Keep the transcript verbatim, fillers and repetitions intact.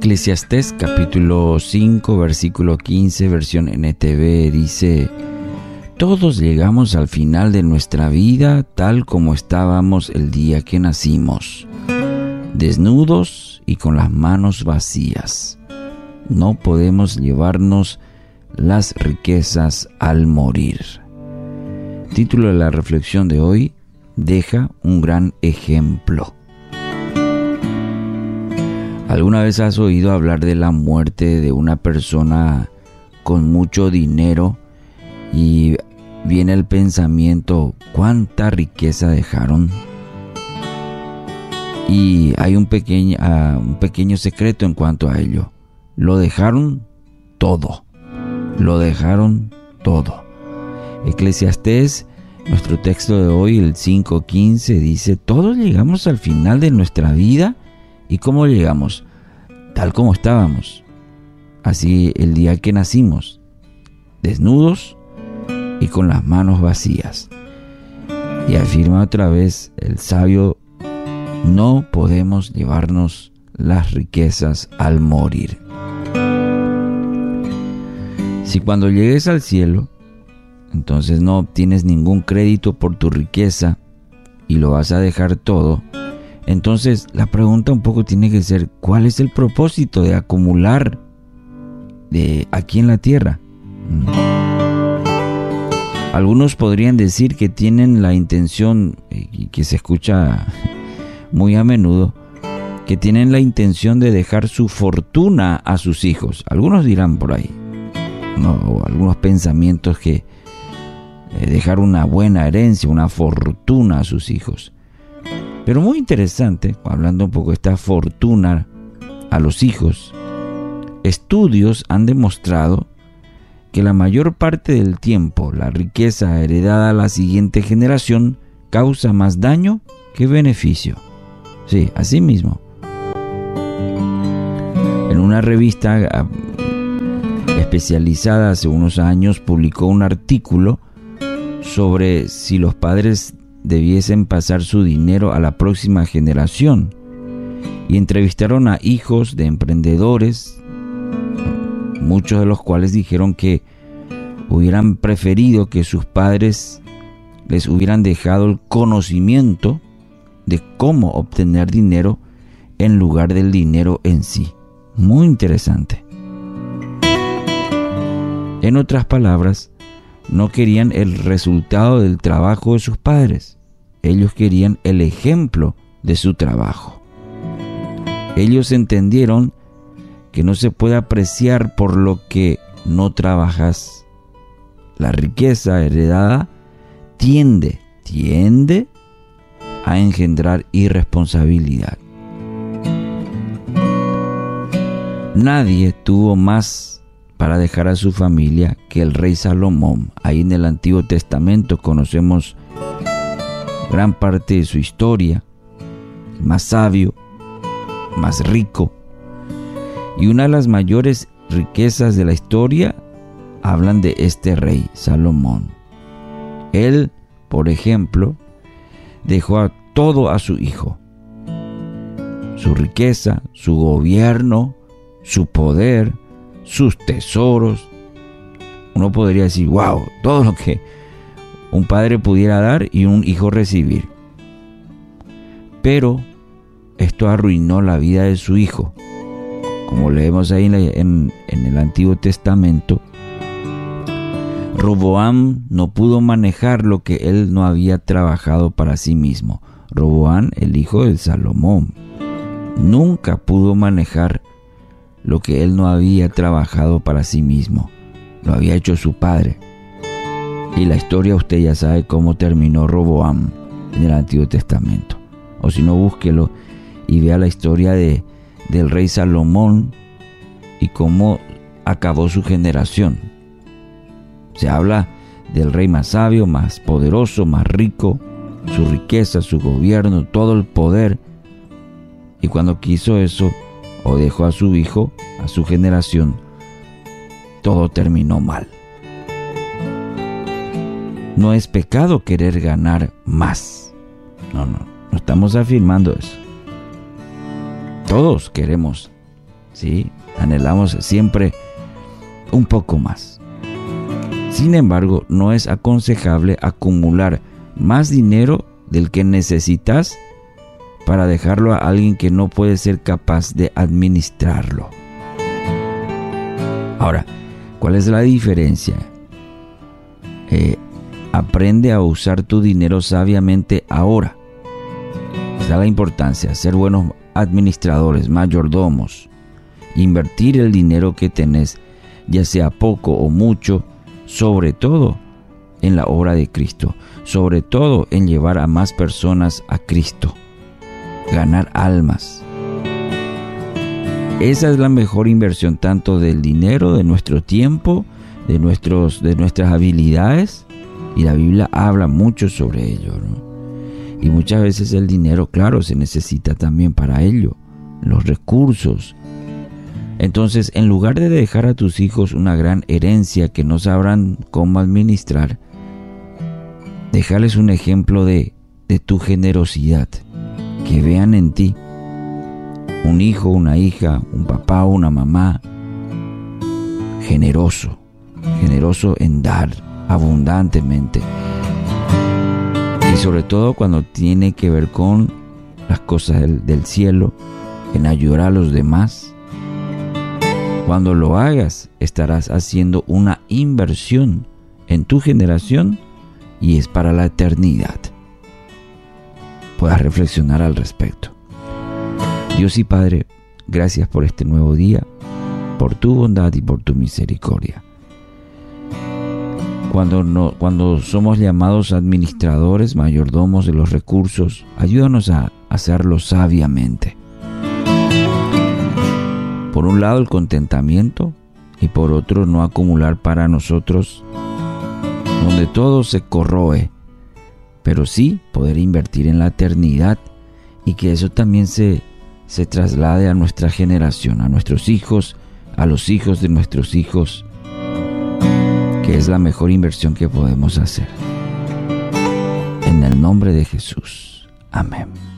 Eclesiastés capítulo cinco, versículo quince, versión N T V, dice: todos llegamos al final de nuestra vida tal como estábamos el día que nacimos, desnudos y con las manos vacías. No podemos llevarnos las riquezas al morir. Título de la reflexión de hoy: deja un gran ejemplo. ¿Alguna vez has oído hablar de la muerte de una persona con mucho dinero y viene el pensamiento: ¿cuánta riqueza dejaron? Y hay un pequeño, uh, un pequeño secreto en cuanto a ello. Lo dejaron todo. Lo dejaron todo. Eclesiastés, nuestro texto de hoy, el cinco quince, dice: todos llegamos al final de nuestra vida. ¿Y cómo llegamos? Tal como estábamos. Así el día que nacimos, desnudos y con las manos vacías. Y afirma otra vez el sabio: no podemos llevarnos las riquezas al morir. Si cuando llegues al cielo, entonces no obtienes ningún crédito por tu riqueza y lo vas a dejar todo, entonces la pregunta un poco tiene que ser: ¿cuál es el propósito de acumular de aquí en la tierra? Algunos podrían decir que tienen la intención, y que se escucha muy a menudo, que tienen la intención de dejar su fortuna a sus hijos. Algunos dirán por ahí, ¿no? O algunos pensamientos que eh, dejar una buena herencia, una fortuna a sus hijos. Pero muy interesante, hablando un poco de esta fortuna a los hijos, estudios han demostrado que la mayor parte del tiempo la riqueza heredada a la siguiente generación causa más daño que beneficio. Sí, así mismo. En una revista especializada hace unos años publicó un artículo sobre si los padres debiesen pasar su dinero a la próxima generación, y entrevistaron a hijos de emprendedores, muchos de los cuales dijeron que hubieran preferido que sus padres les hubieran dejado el conocimiento de cómo obtener dinero en lugar del dinero en sí. Muy interesante. En otras palabras, no querían el resultado del trabajo de sus padres. Ellos querían el ejemplo de su trabajo. Ellos entendieron que no se puede apreciar por lo que no trabajas. La riqueza heredada tiende, tiende a engendrar irresponsabilidad. Nadie tuvo más para dejar a su familia que el rey Salomón. Ahí en el Antiguo Testamento conocemos gran parte de su historia. El más sabio, más rico. Y una de las mayores riquezas de la historia hablan de este rey Salomón. Él, por ejemplo, dejó a todo a su hijo. Su riqueza, su gobierno, su poder, sus tesoros. Uno podría decir: wow, todo lo que un padre pudiera dar y un hijo recibir. Pero esto arruinó la vida de su hijo. Como leemos ahí en, en, en el Antiguo Testamento, Roboam no pudo manejar lo que él no había trabajado para sí mismo. Roboam, el hijo de Salomón, nunca pudo manejar lo que él no había trabajado para sí mismo. Lo había hecho su padre. Y la historia, usted ya sabe cómo terminó Roboam en el Antiguo Testamento. O si no, búsquelo y vea la historia de, del rey Salomón y cómo acabó su generación. Se habla del rey más sabio, más poderoso, más rico, su riqueza, su gobierno, todo el poder. Y cuando quiso eso, o dejó a su hijo, a su generación, todo terminó mal. No es pecado querer ganar más. No, no, no estamos afirmando eso. Todos queremos ¿sí? Anhelamos siempre un poco más. Sin embargo, no es aconsejable acumular más dinero del que necesitas para dejarlo a alguien que no puede ser capaz de administrarlo. Ahora, ¿cuál es la diferencia? Eh, aprende a usar tu dinero sabiamente ahora. Esa es la importancia, ser buenos administradores, mayordomos, invertir el dinero que tenés, ya sea poco o mucho, sobre todo en la obra de Cristo, sobre todo en llevar a más personas a Cristo, ganar almas. Esa es la mejor inversión, tanto del dinero, de nuestro tiempo, de, nuestros, de nuestras habilidades, y la Biblia habla mucho sobre ello, ¿no? Y muchas veces el dinero, claro, se necesita también para ello, los recursos. Entonces, en lugar de dejar a tus hijos una gran herencia que no sabrán cómo administrar, déjales un ejemplo de, de tu generosidad, que vean en ti un hijo, una hija, un papá, una mamá generoso, generoso en dar abundantemente. Y sobre todo cuando tiene que ver con las cosas del, del cielo, en ayudar a los demás. Cuando lo hagas, estarás haciendo una inversión en tu generación y es para la eternidad. Puedas reflexionar al respecto. Dios y Padre, gracias por este nuevo día, por tu bondad y por tu misericordia. Cuando, no, cuando somos llamados administradores, mayordomos de los recursos, ayúdanos a hacerlo sabiamente. Por un lado, el contentamiento, y por otro, no acumular para nosotros, donde todo se corroe, pero sí poder invertir en la eternidad y que eso también se, se traslade a nuestra generación, a nuestros hijos, a los hijos de nuestros hijos, que es la mejor inversión que podemos hacer. En el nombre de Jesús. Amén.